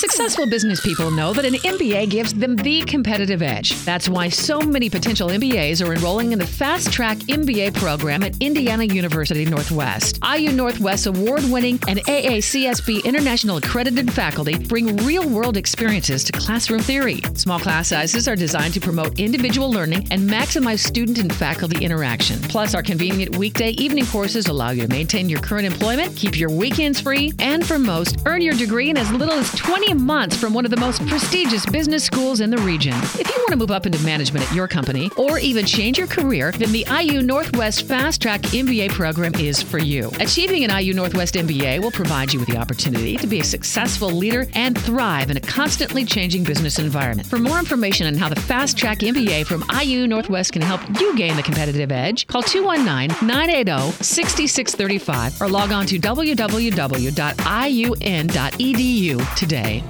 Successful business people know that an MBA gives them the competitive edge. That's why so many potential MBAs are enrolling in the Fast Track MBA program at Indiana University Northwest. IU Northwest's award-winning and AACSB International accredited faculty bring real-world experiences to classroom theory. Small class sizes are designed to promote individual learning and maximize student and faculty interaction. Plus, our convenient weekday evening courses allow you to maintain your current employment, keep your weekends free, and for most, earn your degree in as little as 20 months from one of the most prestigious business schools in the region. If you want to move up into management at your company or even change your career, then the IU Northwest Fast Track MBA program is for you. Achieving an IU Northwest MBA will provide you with the opportunity to be a successful leader and thrive in a constantly changing business environment. For more information on how the Fast Track MBA from IU Northwest can help you gain the competitive edge, call 219-980-6635 or log on to www.iun.edu today.